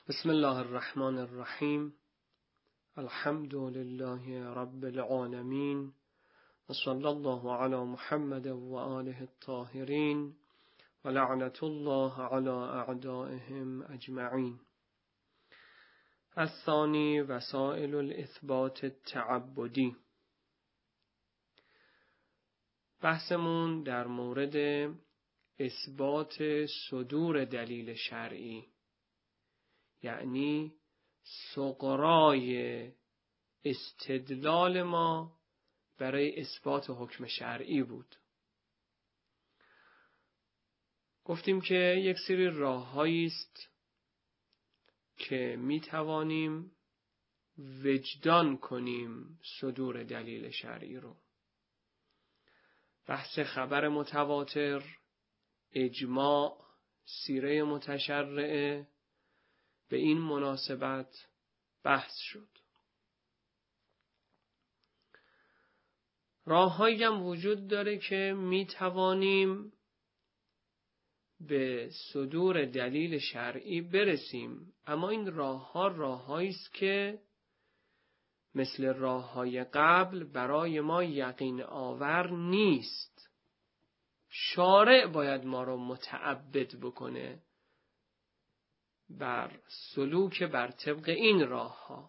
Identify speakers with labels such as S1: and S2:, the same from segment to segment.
S1: بسم الله الرحمن الرحیم. الحمد لله رب العالمین و صلی الله علی محمد و آله الطاهرین و لعنت الله علی اعدائهم اجمعین. الثانی وسائل الاثبات التعبدی. بحثمون در مورد اثبات صدور دلیل شرعی، یعنی سغرای استدلال ما برای اثبات حکم شرعی بود. گفتیم که یک سری راه‌هایی است که می توانیم وجدان کنیم صدور دلیل شرعی رو. بحث خبر متواتر، اجماع، سیره متشرعه به این مناسبت بحث شد. راه‌هایی هم وجود داره که می توانیم به صدور دلیل شرعی برسیم، اما این راه‌ها راه‌هایی است که مثل راه‌های قبل برای ما یقین آور نیست. شارع باید ما رو متعبد بکنه بر سلوک بر طبق این راه‌ها.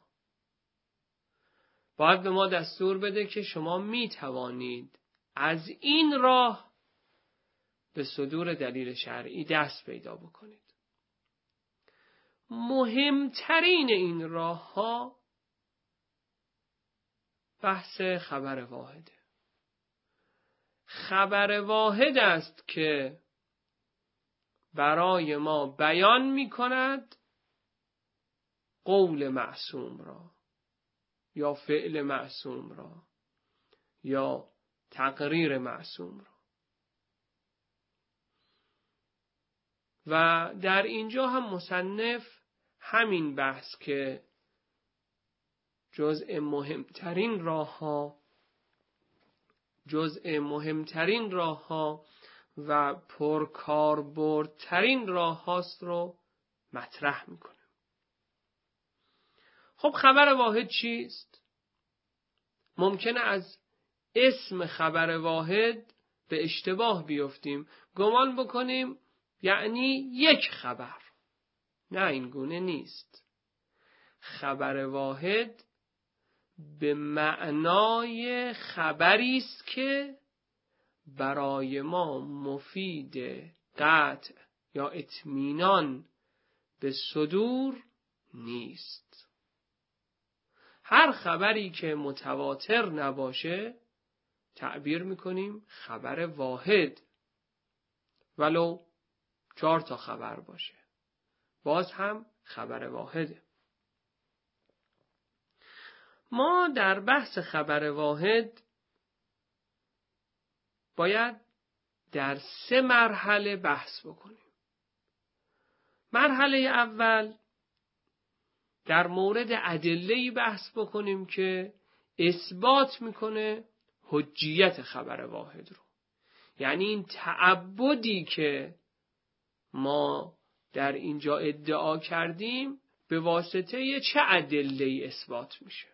S1: باید به ما دستور بده که شما می توانید از این راه به صدور دلیل شرعی دست پیدا بکنید. مهمترین این راه‌ها بحث خبر واحده. خبر واحد است که برای ما بیان می کند قول معصوم را یا فعل معصوم را یا تقریر معصوم را. و در اینجا هم مصنف همین بحث که جزء مهمترین راه‌ها و پرکاربردترین راه هاست رو مطرح میکنه. خب خبر واحد چیست؟ ممکنه از اسم خبر واحد به اشتباه بیفتیم، گمان بکنیم یعنی یک خبر. نه، این گونه نیست. خبر واحد به معنای خبری است که برای ما مفید قطع یا اطمینان به صدور نیست. هر خبری که متواتر نباشه تعبیر میکنیم خبر واحد، ولو 4 تا خبر باشه باز هم خبر واحده. ما در بحث خبر واحد باید در 3 مرحله بحث بکنیم. مرحله اول در مورد ادله‌ای بحث بکنیم که اثبات میکنه حجیت خبر واحد رو، یعنی این تعبدی که ما در اینجا ادعا کردیم به واسطه چه ادله‌ای اثبات میشه.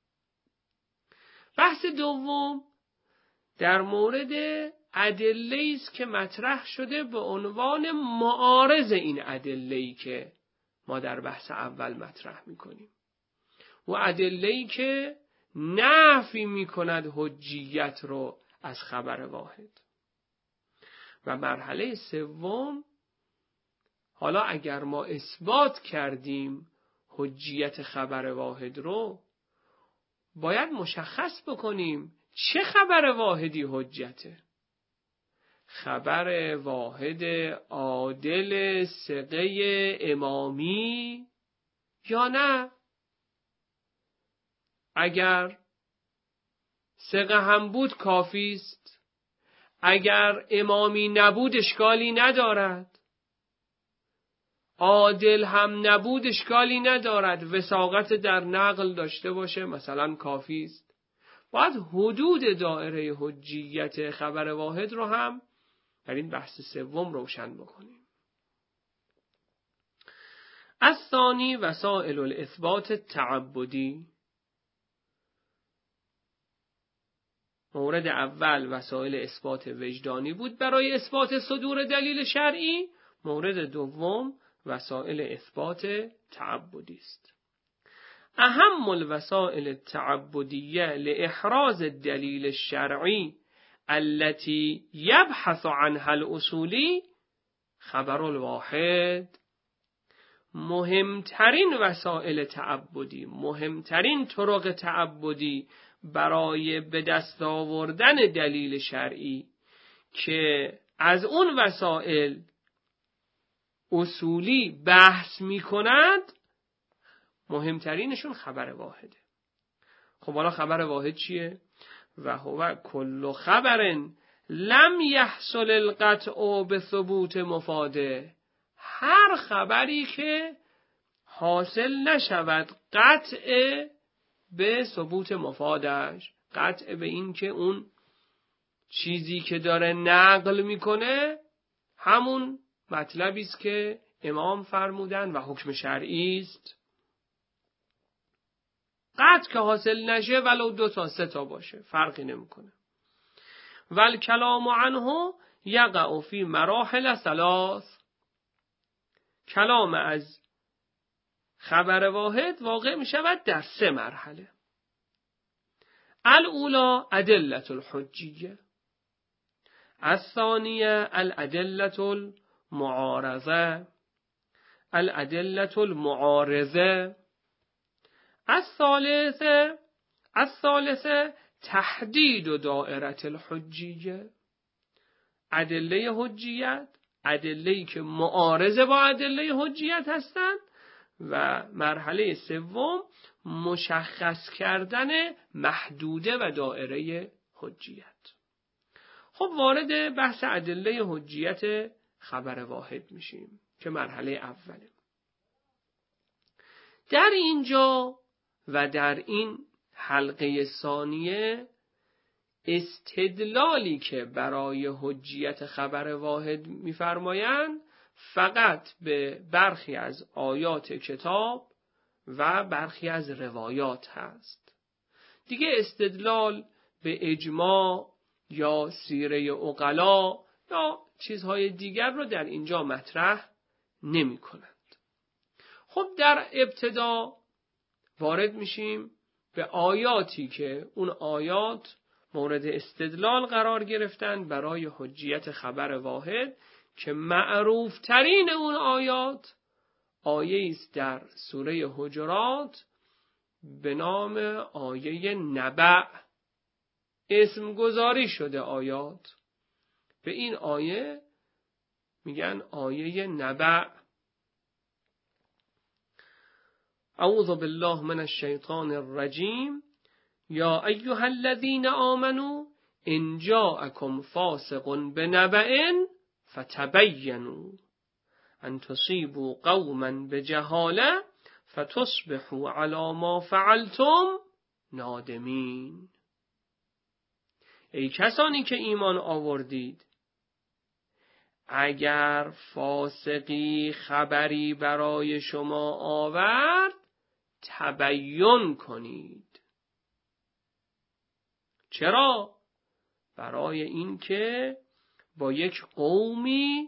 S1: بحث دوم در مورد ادله‌ای است که مطرح شده به عنوان معارض این ادله‌ای که ما در بحث اول مطرح می‌کنیم، و ادله‌ای که نفی می‌کند حجیت رو از خبر واحد. و مرحله سوم، حالا اگر ما اثبات کردیم حجیت خبر واحد رو، باید مشخص بکنیم چه خبر واحدی حجته. خبر واحد عادل ثقه امامی یا نه؟ اگر ثقه هم بود کافی است، اگر امامی نبود اشکالی ندارد، عادل هم نبود اشکالی ندارد، وثاقت در نقل داشته باشه مثلا کافی است. باید حدود دایره حجیت خبر واحد رو هم در این بحث سوم روشن بکنیم. الثانی وسائل الاثبات تعبدی. مورد اول وسایل اثبات وجدانی بود برای اثبات صدور دلیل شرعی. مورد دوم وسائل اثبات تعبدی است. اهم الوسائل التعبدیه لاحراز الدلیل الشرعی التي يبحث عنها الاصولی خبر الواحد. مهمترین وسائل تعبدی، مهمترین طرق تعبدی برای به دست آوردن دلیل شرعی که از اون وسائل اصولی بحث می کند، مهمترینشون خبر واحده. خب حالا خبر واحد چیه؟ و هو کل خبر لم یحصل القطع بثبوت مفاده. هر خبری که حاصل نشود قطع به ثبوت مفادش، قطع به این که اون چیزی که داره نقل میکنه همون مطلبی است که امام فرمودن و حکم شرعی است. قطع که حاصل نشه ولو 2 تا 3 تا باشه فرقی نمیکنه. والکلام عنه یقع فی مراحل 3. کلام از خبر واحد واقع می شود در 3 مرحله. الاولا ادله الحجیه، الثانیه الادله المعارضه، الادله المعارضه، الثالثه تحدید دائره الحجیه. ادله حجیت، ادله‌ای که معارضه با ادله حجیت هستند، و مرحله سوم مشخص کردن محدوده و دائره حجیت. خب وارد بحث ادله حجیت خبر واحد میشیم که مرحله اوله. در اینجا و در این حلقه ثانیه استدلالی که برای حجیت خبر واحد می‌فرمایند فقط به برخی از آیات کتاب و برخی از روایات هست. دیگه استدلال به اجماع یا سیره عقلا یا چیزهای دیگر رو در اینجا مطرح نمی کنند. خب در ابتدا وارد میشیم به آیاتی که اون آیات مورد استدلال قرار گرفتن برای حجیت خبر واحد که معروف ترین اون آیات آیه است در سوره حجرات به نام آیه نبع. اسم گذاری شده آیات به این آیه میگن آیه نبع. اعوذ بالله من الشیطان الرجیم. یا ایها الذین آمنوا ان جاءکم فاسق بنبأ فتبینوا ان تصیبوا قوما بجهاله فتصبحوا علی ما فعلتم نادمین. ای کسانی که ایمان آوردید، اگر فاسقی خبری برای شما آورد تبیین کنید. چرا؟ برای این که با یک قومی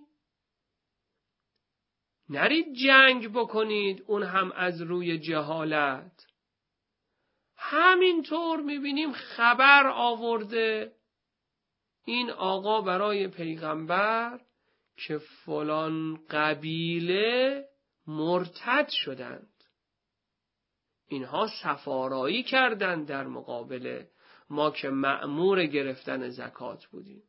S1: نرید جنگ بکنید، اون هم از روی جهالت. همینطور میبینیم خبر آورده این آقا برای پیغمبر که فلان قبیله مرتد شدند، اینها سفارایی کردند در مقابل ما که مأمور گرفتن زکات بودیم.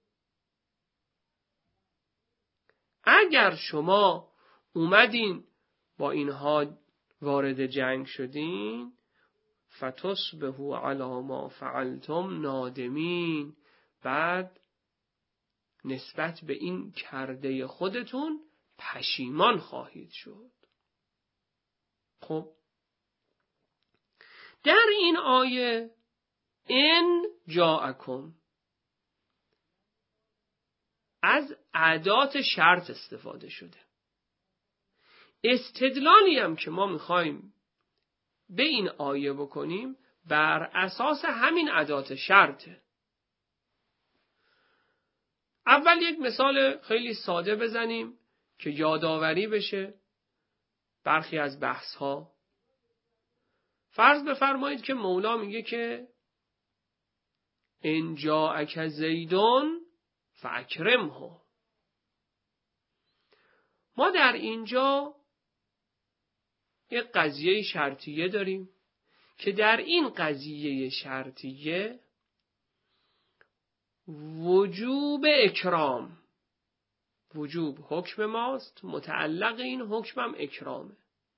S1: اگر شما اومدین با اینها وارد جنگ شدین فتصبحوا علی ما فعلتم نادمین، بعد نسبت به این کرده خودتون پشیمان خواهید شد. خب در این آیه ان جاءکم از ادات شرط استفاده شده. استدلالی هم که ما میخوایم به این آیه بکنیم بر اساس همین ادات شرطه. اول یک مثال خیلی ساده بزنیم که یادآوری بشه برخی از بحث ها. فرض بفرمایید که مولا میگه که ان جاءک زیدون فاکرمه. ما در اینجا یک قضیه شرطیه داریم که در این قضیه شرطیه وجوب اکرام، وجوب حکم ماست، متعلق این حکم هم اکرامه.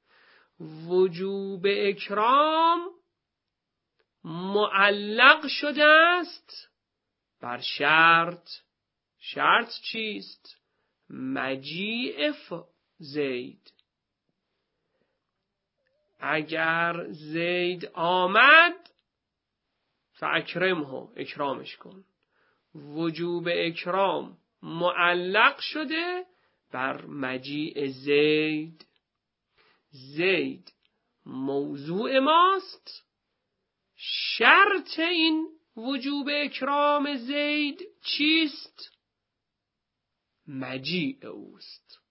S1: وجوب اکرام معلق شده است بر شرط. شرط چیست؟ مجیء زید. اگر زید آمد فاکرمه، اکرامش کن. وجوب اکرام معلق شده بر مجیء زید. زید موضوع ماست، شرط این وجوب اکرام زید چیست؟ مجیء اوست.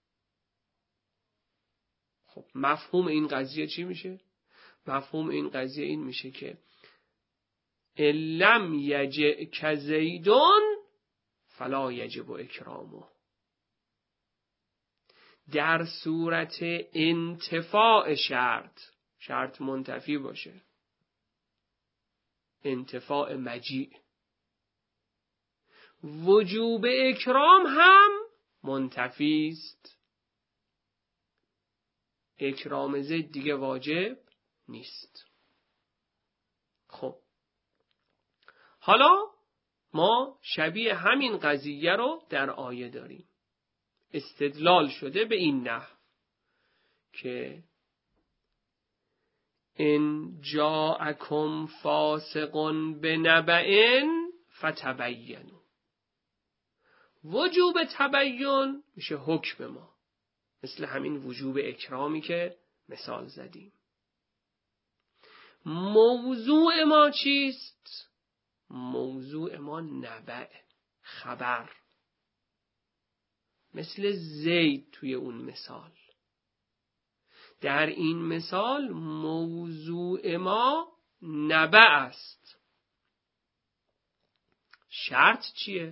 S1: خب مفهوم این قضیه چی میشه؟ مفهوم این قضیه این میشه که لم یجئ زیدون فلا یجب اکرامه. در صورت انتفاع شرط منتفی باشه، انتفاع مجیء، وجوب اکرام هم منتفی است. اکرام زید دیگه واجب نیست. خب حالا ما شبیه همین قضیه رو در آیه داریم. استدلال شده به این نحو که ان جاءکم فاسق بنبأ فتبینوا. وجوب تبین میشه حکم ما، مثل همین وجوب اکرامی که مثال زدیم. موضوع ما چیست؟ موضوع ما نبأ، خبر، مثل زید توی اون مثال. در این مثال موضوع ما نبأ است. شرط چیه؟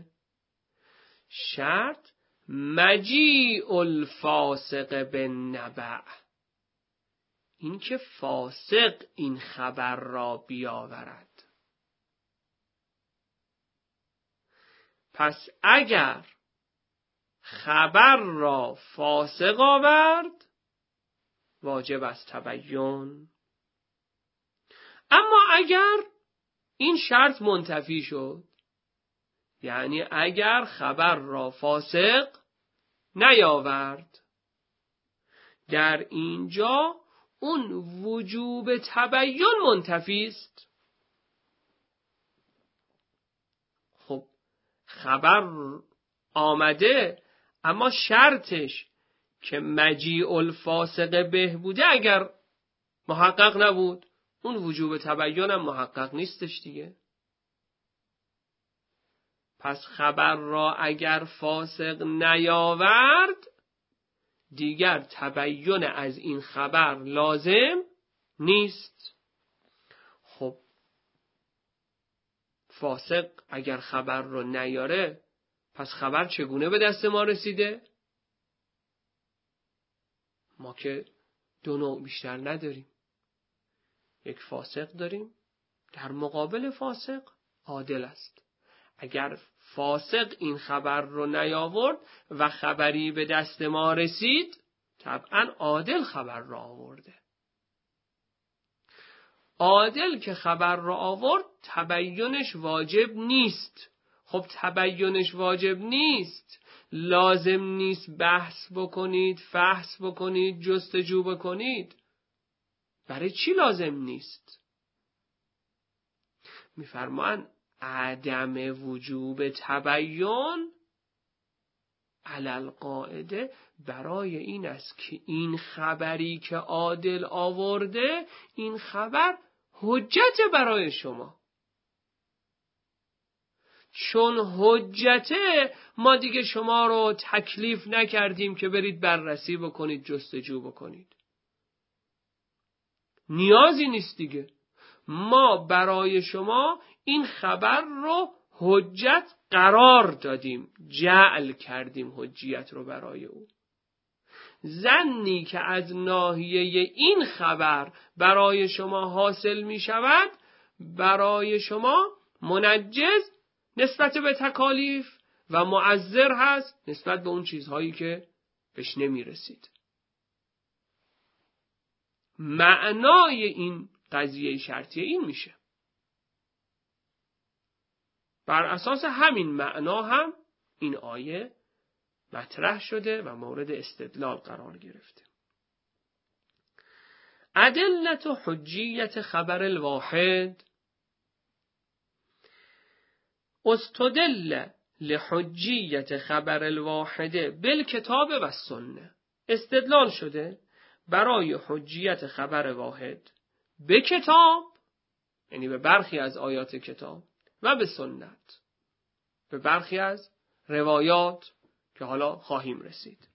S1: شرط مجیء الفاسق بالنبأ، این که فاسق این خبر را بیاورد. پس اگر خبر را فاسق آورد واجب است تبیین. اما اگر این شرط منتفی شد، یعنی اگر خبر را فاسق نیاورد، در اینجا اون وجوب تبیین منتفی است. خب خبر آمده اما شرطش که مجیء الفاسق به بوده اگر محقق نبود، اون وجوب تبیین هم محقق نیستش دیگه. پس خبر را اگر فاسق نیاورد دیگر تبیین از این خبر لازم نیست. خب فاسق اگر خبر رو نیاره پس خبر چگونه به دست ما رسیده؟ ما که دو نوع بیشتر نداریم. یک فاسق داریم، در مقابل فاسق عادل است. اگر فاسق این خبر رو نیاورد و خبری به دست ما رسید، طبعا عادل خبر را آورده. عادل که خبر را آورد تبیینش واجب نیست. خب تبیینش واجب نیست، لازم نیست بحث بکنید، فحص بکنید، جستجو بکنید. برای چی لازم نیست؟ میفرمان عدم وجوب تبیین علی القاعده برای این است که این خبری که عادل آورده، این خبر حجت برای شما. چون حجته ما دیگه شما رو تکلیف نکردیم که برید بررسی بکنید، جستجو بکنید. نیازی نیست دیگه. ما برای شما این خبر رو حجت قرار دادیم، جعل کردیم حجیت رو برای او. ظنی که از ناحیه این خبر برای شما حاصل می شود، برای شما منجز نسبت به تکالیف و معذر هست نسبت به اون چیزهایی که بهش نمی رسید. معنای این قضیه شرطیه این میشه. بر اساس همین معنا هم این آیه مطرح شده و مورد استدلال قرار گرفته. ادلت حجیت خبر الواحد استدل لحجیت خبر الواحد بالکتاب و السنه. استدلال شده برای حجیت خبر واحد به کتاب، یعنی به برخی از آیات کتاب، و به سنت، به برخی از روایات که حالا خواهیم رسید.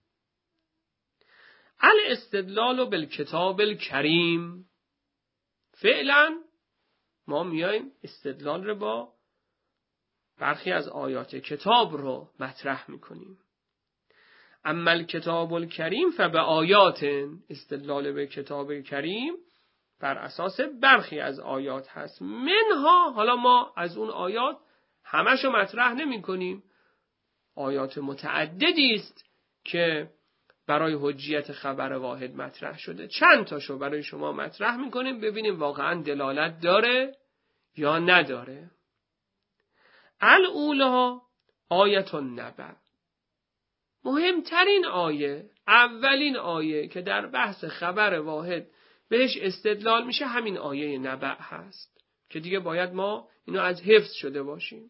S1: الاستدلال بالکتاب الکریم، فعلا ما میایم استدلال رو با برخی از آیات کتاب رو مطرح میکنیم. اما الکتاب الکریم فبه آیات، استدلال به کتاب کریم بر اساس برخی از آیات هست. منها، حالا ما از اون آیات همشو مطرح نمی کنیم، آیات متعددی است که برای حجیت خبر واحد مطرح شده. چند تاشو برای شما مطرح می کنیم ببینیم واقعا دلالت داره یا نداره. الاولی آیت النبأ، مهمترین آیه، اولین آیه که در بحث خبر واحد بهش استدلال میشه همین آیه نبأ هست که دیگه باید ما اینو از حفظ شده باشیم.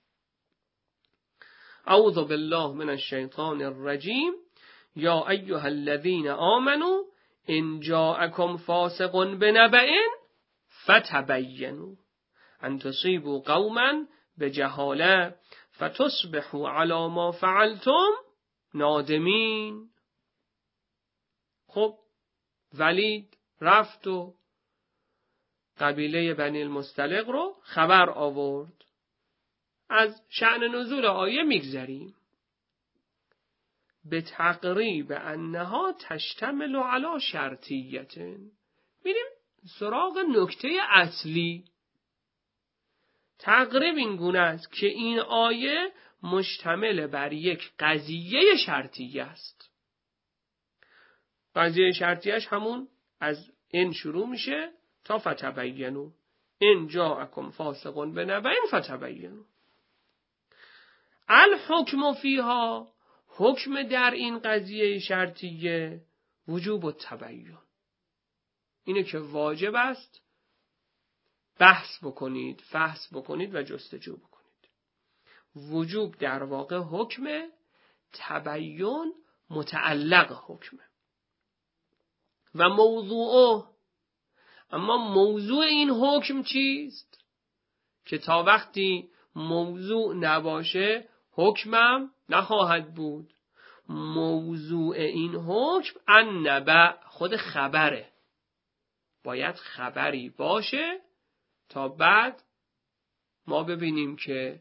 S1: اعوذ بالله من الشیطان الرجیم یا ایها الذین آمنوا ان جاءکم فاسق بنبأ فتبینوا ان تصیبوا قوما بجهاله فتصبحوا علی ما فعلتم نادمین. خب ولید رفت و قبیله بنی المصطلق رو خبر آورد. از شأن نزول آیه میگذریم. به تقریب انها تشتمل علی شرطیت، میریم سراغ نکته اصلی. تقریب این گونه است که این آیه مشتمل بر یک قضیه شرطیه است. قضیه شرطیش همون از این شروع میشه تا فتبینوا ان جاءکم فاسق بنبأ فتبینوا. الحکم فیها، حکم در این قضیه شرطیه وجوب التبین، اینه که واجب است بحث بکنید، فحص بکنید و جستجو بکنید. وجوب در واقع حکم، تبین متعلق حکمه. و موضوعه، اما موضوع این حکم چیست؟ که تا وقتی موضوع نباشه حکمم نخواهد بود. موضوع این حکم النبأ، خود خبره. باید خبری باشه تا بعد ما ببینیم که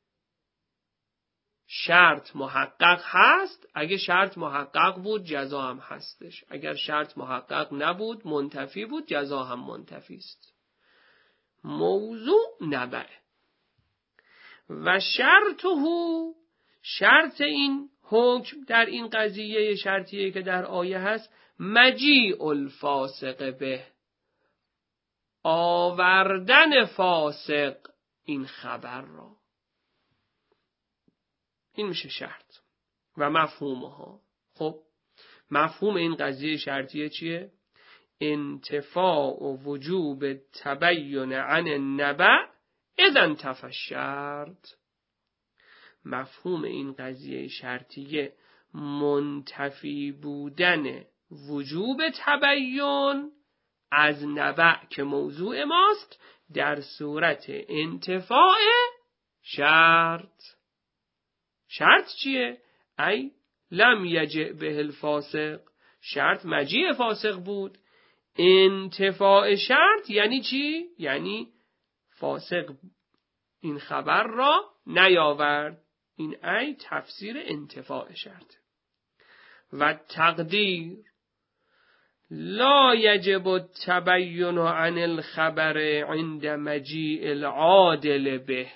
S1: شرط محقق هست. اگه شرط محقق بود جزا هم هستش، اگر شرط محقق نبود منتفی بود جزا هم منتفی است. موضوع نبأ و شرطه، شرط این حکم در این قضیه شرطیه که در آیه هست مجیء الفاسق به، آوردن فاسق این خبر را. این میشه شرط و مفهومها. خب مفهوم این قضیه شرطیه چیه؟ انتفاع و وجوب تبین عن النبأ اذا انتفى الشرط. مفهوم این قضیه شرطیه منتفی بودن وجوب تبیین از نبع که موضوع ماست در صورت انتفاع شرط. شرط چیه؟ ای لم یجع به الفاسق، شرط مجیع فاسق بود. انتفاع شرط یعنی چی؟ یعنی فاسق این خبر را نیاورد. این ای تفسیر انتفاع شرط. و تقدیر لا یجب التبین عن الخبر عند مجیء العادل به.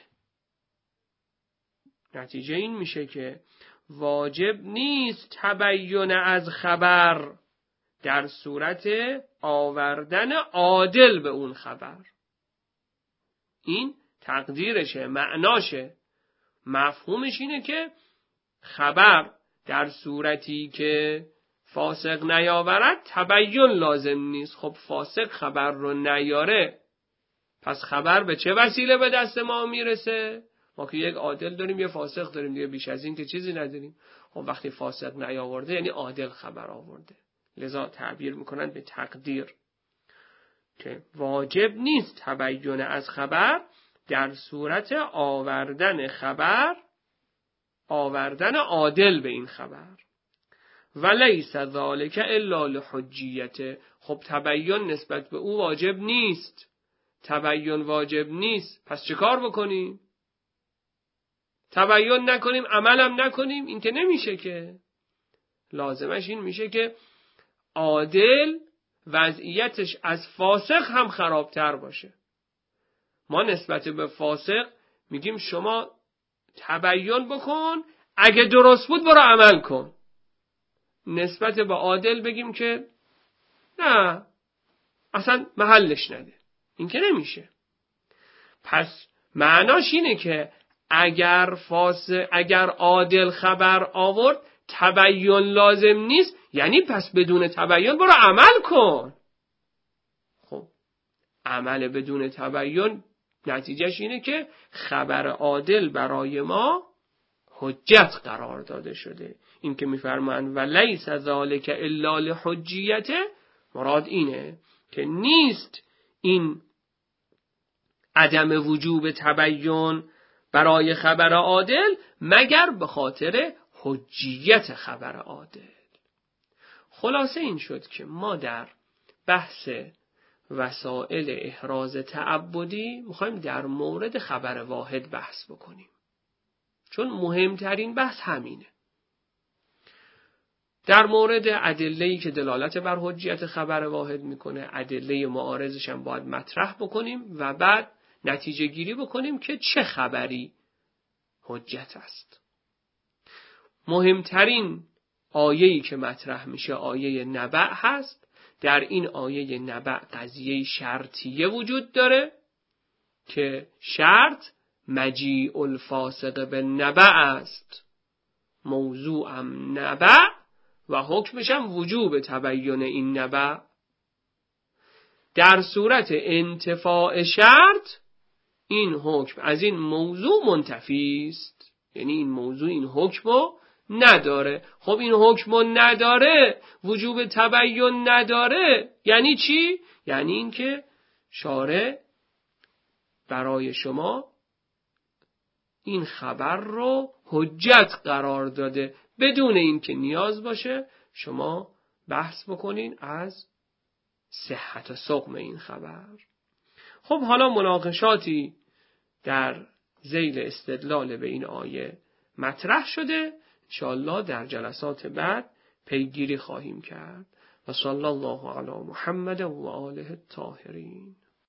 S1: نتیجه این میشه که واجب نیست تبین از خبر در صورت آوردن عادل به اون خبر. این تقدیرشه، معناشه. مفهومش اینه که خبر در صورتی که فاسق نیاورد تبین لازم نیست. خب فاسق خبر رو نیاره، پس خبر به چه وسیله به دست ما میرسه؟ ما که یک عادل داریم یه فاسق داریم دیگه، بیش از این که چیزی نداریم. خب وقتی فاسق نیاورده یعنی عادل خبر آورده. لذا تعبیر میکنن به تقدیر که واجب نیست تبین از خبر در صورت آوردن عادل به این خبر. ولیس ذالک الا لحجیته. خب تبین نسبت به او واجب نیست. تبین واجب نیست، پس چه کار بکنیم؟ تبین نکنیم، عملم نکنیم، این که نمیشه که. لازمش این میشه که عادل وضعیتش از فاسق هم خرابتر باشه. ما نسبت به فاسق میگیم شما تبین بکن، اگه درست بود برو عمل کن. نسبت به عادل بگیم که نه اصلا محلش نده، این که نمیشه. پس معناش اینه که اگر عادل خبر آورد تبین لازم نیست، یعنی پس بدون تبین برو عمل کن. خب عمل بدون تبین نتیجهش اینه که خبر عادل برای ما حجت قرار داده شده. این که میفرمایند ولیس ذالک الا لحجیته، مراد اینه که نیست این عدم وجوب تبین برای خبر عادل مگر به خاطر حجیت خبر عادل. خلاصه این شد که ما در بحث وسائل احراز تعبدی میخوایم در مورد خبر واحد بحث بکنیم، چون مهمترین بحث همینه. در مورد ادله‌ای که دلالت بر حجیت خبر واحد میکنه، ادله معارضش هم باید مطرح بکنیم و بعد نتیجه گیری بکنیم که چه خبری حجت است. مهمترین آیه‌ای که مطرح میشه آیه نبع هست. در این آیه نبع قضیه شرطیه وجود داره که شرط مجیء الفاسق بالنبع است. موضوعم نبع و حکمش هم وجوب تبین این نبع. در صورت انتفاع شرط این حکم از این موضوع منتفی است، یعنی این موضوع این حکمو نداره. خب این حکمو نداره، وجوب تبین نداره، یعنی چی؟ یعنی این که شارع برای شما این خبر رو حجت قرار داده بدون اینکه نیاز باشه شما بحث بکنین از صحت و سقم این خبر. خب حالا مناقشاتی در ذیل استدلال به این آیه مطرح شده، انشاءالله در جلسات بعد پیگیری خواهیم کرد. و صلی الله علی محمد و آله الطاهرین.